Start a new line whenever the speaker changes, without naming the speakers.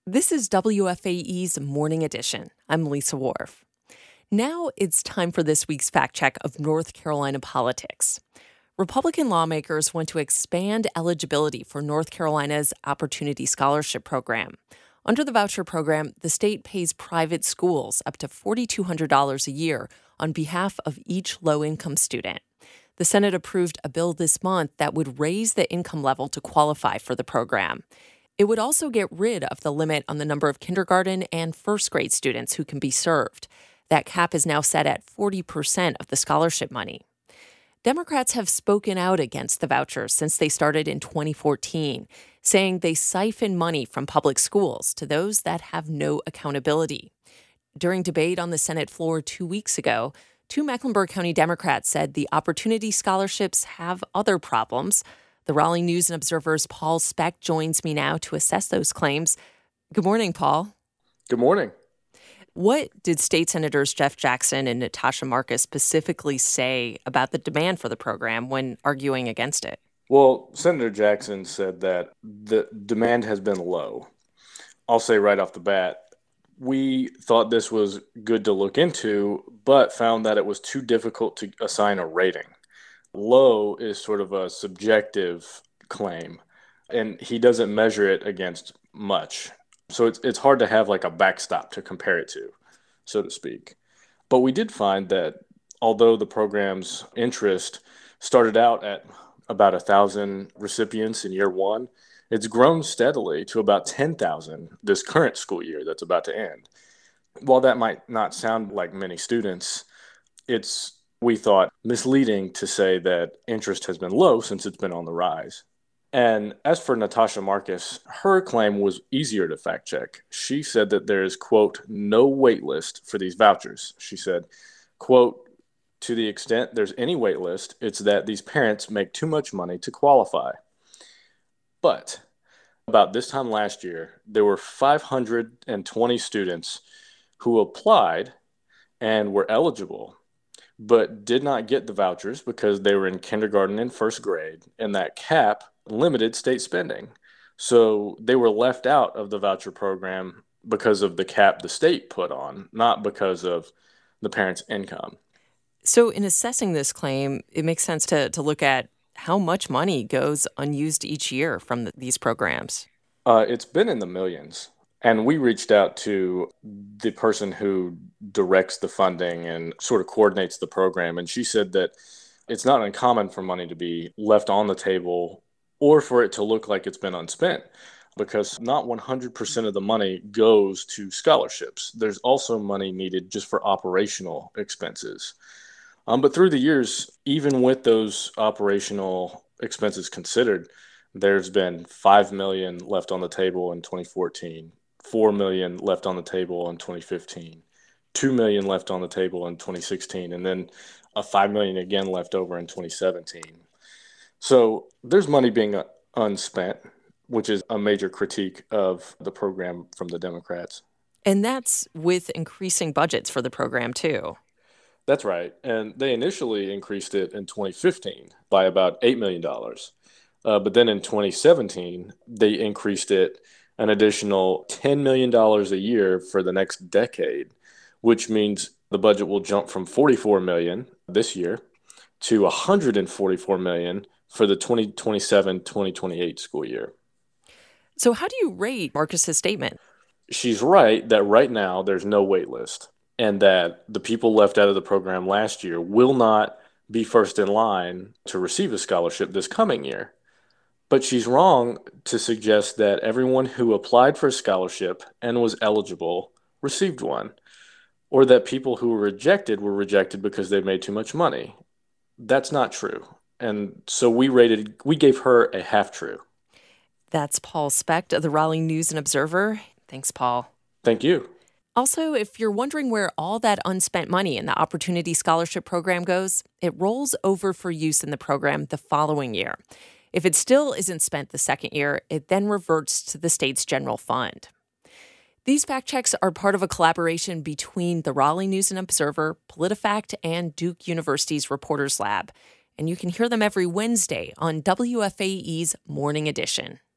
This is WFAE's Morning Edition. I'm Lisa Wharf. Now it's time for this week's fact check of North Carolina politics. Republican lawmakers want to expand eligibility for North Carolina's Opportunity Scholarship Program. Under the voucher program, the state pays private schools up to $4,200 a year on behalf of each low-income student. The Senate approved a bill this month that would raise the income level to qualify for the program. It would also get rid of the limit on the number of kindergarten and first grade students who can be served. That cap is now set at 40% of the scholarship money. Democrats have spoken out against the vouchers since they started in 2014, saying they siphon money from public schools to those that have no accountability. During debate on the Senate floor 2 weeks ago, two Mecklenburg County Democrats said the Opportunity Scholarships have other problems. The Raleigh News and Observer's Paul Specht joins me now to assess those claims. Good morning, Paul.
Good morning.
What did State Senators Jeff Jackson and Natasha Marcus specifically say about the demand for the program when arguing against it?
Well, Senator Jackson said that the demand has been low. I'll say right off the bat, we thought this was good to look into, but found that it was too difficult to assign a rating. Low is sort of a subjective claim, and he doesn't measure it against much. So it's hard to have like a backstop to compare it to, so to speak. But we did find that although the program's interest started out at about 1,000 recipients in year one, it's grown steadily to about 10,000 this current school year that's about to end. While that might not sound like many students, it's, we thought, misleading to say that interest has been low since it's been on the rise. And as for Natasha Marcus, her claim was easier to fact check. She said that there is, quote, no wait list for these vouchers. She said, quote, to the extent there's any wait list, it's that these parents make too much money to qualify. But about this time last year, there were 520 students who applied and were eligible, but did not get the vouchers because they were in kindergarten and first grade, and that cap limited state spending. So they were left out of the voucher program because of the cap the state put on, not because of the parents' income.
So in assessing this claim, it makes sense to look at how much money goes unused each year from these programs.
It's been in the millions. And we reached out to the person who directs the funding and sort of coordinates the program. And she said that it's not uncommon for money to be left on the table or for it to look like it's been unspent, because not 100% of the money goes to scholarships. There's also money needed just for operational expenses. But through the years, even with those operational expenses considered, there's been $5 million left on the table in 2014. $4 million left on the table in 2015, $2 million left on the table in 2016, and then a $5 million again left over in 2017. So there's money being unspent, which is a major critique of the program from the Democrats.
And that's with increasing budgets for the program, too.
That's right. And they initially increased it in 2015 by about $8 million. But then in 2017, they increased it an additional $10 million a year for the next decade, which means the budget will jump from $44 million this year to $144 million for the 2027-2028 school year.
So how do you rate Marcus's statement?
She's right that right now there's no wait list, and that the people left out of the program last year will not be first in line to receive a scholarship this coming year. But she's wrong to suggest that everyone who applied for a scholarship and was eligible received one, or that people who were rejected because they made too much money. That's not true. And so we gave her a half true.
That's Paul Specht of the Raleigh News and Observer. Thanks, Paul.
Thank you.
Also, if you're wondering where all that unspent money in the Opportunity Scholarship Program goes, it rolls over for use in the program the following year. If it still isn't spent the second year, it then reverts to the state's general fund. These fact checks are part of a collaboration between the Raleigh News and Observer, PolitiFact, and Duke University's Reporters Lab. And you can hear them every Wednesday on WFAE's Morning Edition.